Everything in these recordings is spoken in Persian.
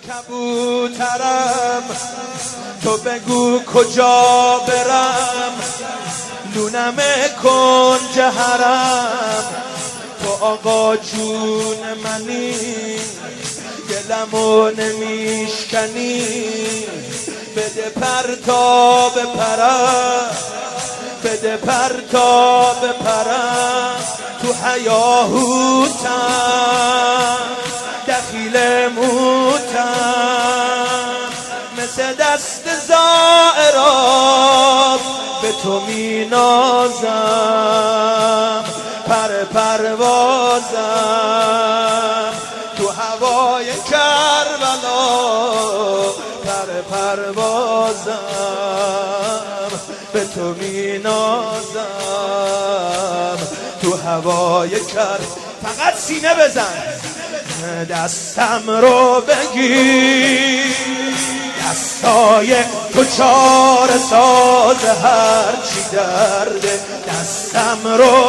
کبوترم تو بگو کجا برم، لونم کن جهرم تو آقا جون منی، دلمو نمیشکنی، بده پر تا بپرم، بده پر تا بپرم، تو هیاهوتم دخیل موتم، مثل دست زائرات به تو می نازم، پروازم تو هوای کربلا، پروازم به تو می نازم تو هوای فقط سینه بزن، دستم رو بگیر، دستای تو چاره ساز هر چی درده، دستم رو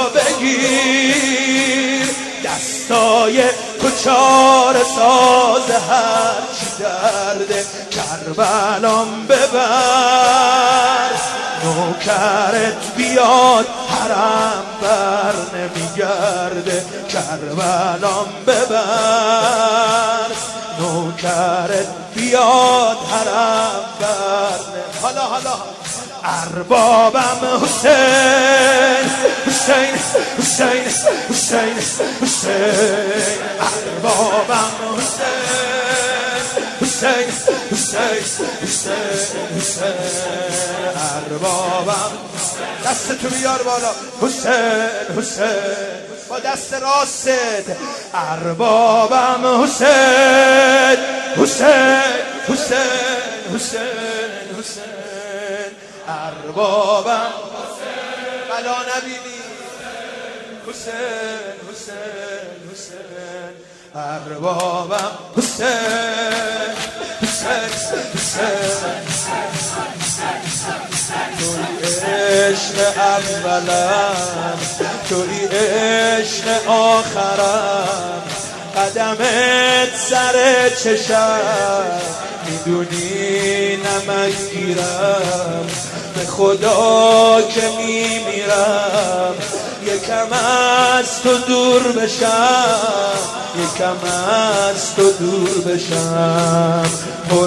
بگیر، دستای تو چاره ساز هر چی درده، کربلام ببر نوکرت بیاد حرم بر نمیگرده، کربلام ببر نوکرت بیاد حرم بر حالا اربابم حسین حسین حسین حسین حسین، اربابم حسین حسین حسین حسین حسین، اربابم دست تو بیار بالا، حسین حسین با دست راست، اربابم حسین حسین حسین حسین حسین، اربابم بلا نبینی، حسین حسین حسین، اربابم حسین حسین حسین، توی عشق اولم توی عشق آخرم، قدمت سر چشم میدونی نمک گیرم، به خدا که میمیرم یکم از تو دور بشم، یکم از تو دور بشم، پر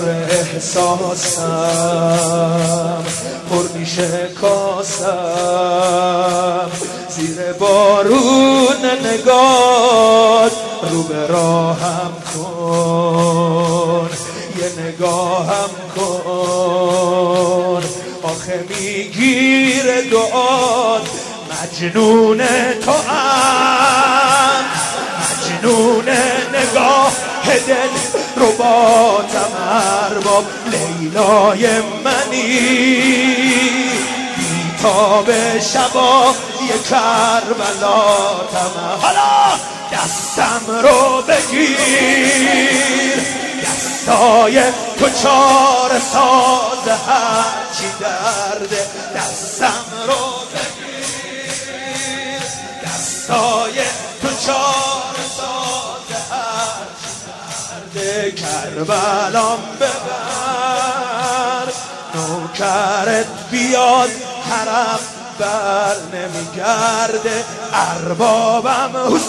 احساسم پر میشه کاسم، زیر بارون نگاه رو به راهم کن، یه نگاهم کن، آخه میگیره دعات، مجنون تو هم مجنون نگاه دل رباتم، ارباب لیلای منی، بیتاب شبا یه کربلاتم، حالا دستم رو بگیر، دستای تو چاره ساز هر چی درده، دستم رو بگیر، دستای تو چاره ساز هر چی درده، کربلام ببر نوکرت بیاد حرم بر نمیگرده، اربابم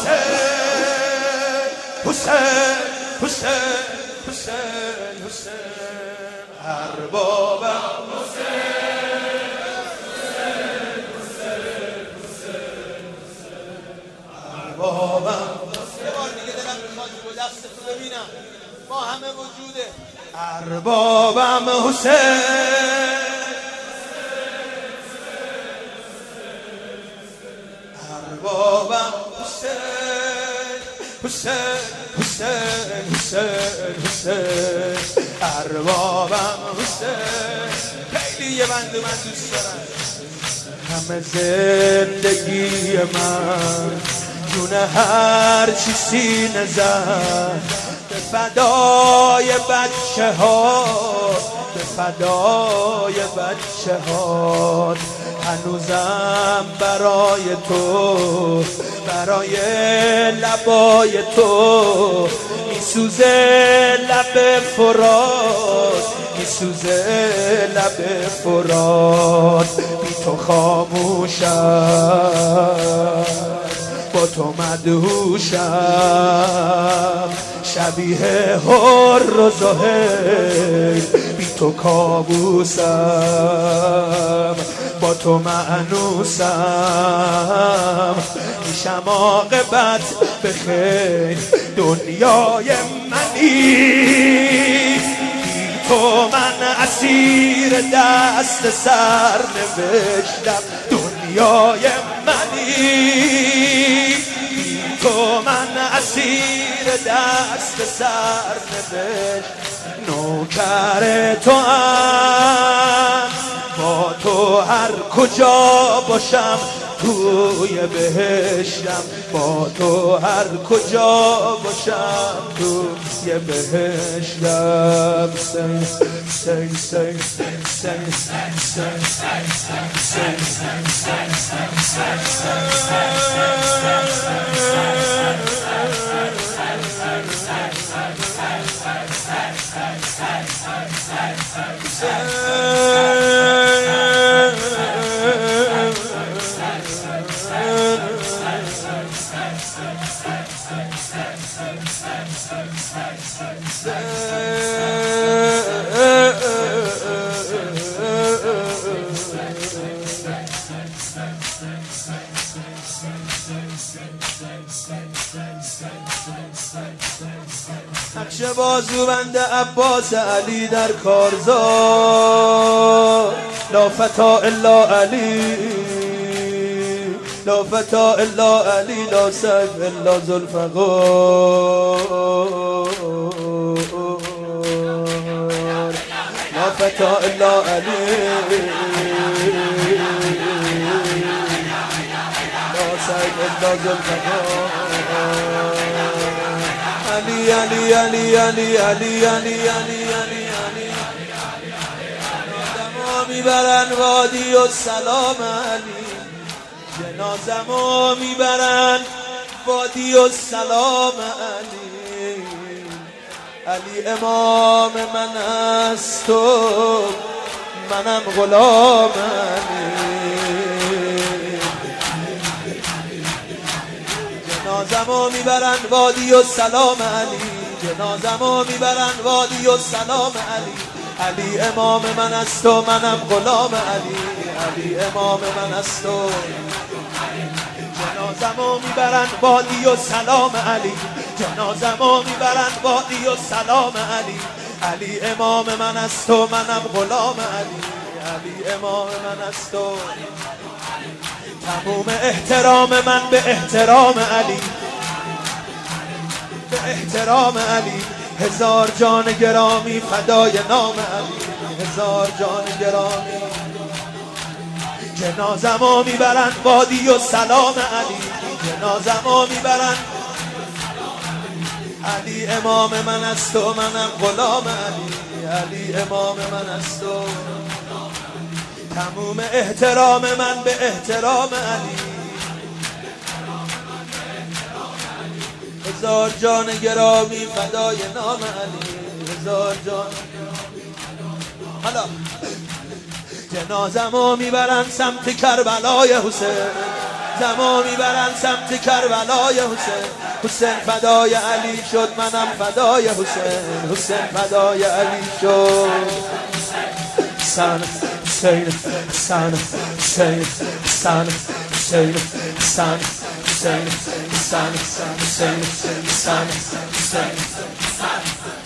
حسین حسین حسین حسین حسین، اربابم حسین حسین حسین حسین، اربابم یه بار دیگه دلم میخواد با دستتو ببینم با همه وجوده، اربابم حسین اربابم حسین حسین حسین حسین حسین، اربابم حسین، خیلی یه بنده من دوست دارم، همه زندگی من جون هر چی سینه زد، به فدای بچه ها، به فدای بچه ها، هنوزم برای تو، برای لبای تو میسوزه لب فرات، میسوزه لب فرات، بی تو خاموشم با تو مدهوشم، شبیه حر و زهیر بی تو کابوسم، با تو مأنوسم، میشم عاقبت به خیر دنیای منی، تو من اسیر دست سر نوشتم دنیای منی، تو من اسیر دست سر نوشت، نوکر تو هم با تو هر کجا باشم توی بهشتم، با تو هر کجا باشم توی بهشتم. نقش بازوبند عباس علی در کارزار، لا فتا الا علی، لا فتا الا علی، لا سیف الا ذوالفقار، لا فتا الا علی، لا سیف الا ذوالفقار، علی علی علی علی علی علی علی علی علی، جنازمو میبرن وادی و سلام علی، جنازمو میبرن وادی و سلام علی، علی امام من است و منم غلام علی، جنازمو میبرن وادی و سلام علی، جنازمو میبرن وادی و سلام علی، علی امام من است و منم غلام علی، علی امام من است و جنازمو میبرن وادی و سلام علی، جنازمو میبرن وادی و سلام علی، علی امام من است و منم غلام علی، علی امام من است و تموم احترام من به احترام علی، به احترام علی، هزار جان گرامی فدای نام علی، هزار جان گرامی، جنازمو میبرن وادی و سلام علی، جنازمو میبرن، علی امام من است و منم غلام علی، علی امام من است و تموم احترام من به احترام علی، هزار جان گرامی فدای نام علی، هزار جان. حالا جنازمو میبرن سمت کربلای حسین، زمو میبرن سمت کربلای حسین، حسین فدای علی شد منم فدای حسین، حسین فدای علی شد، سن سین سن سین سن سین سن سین سن سین سن سن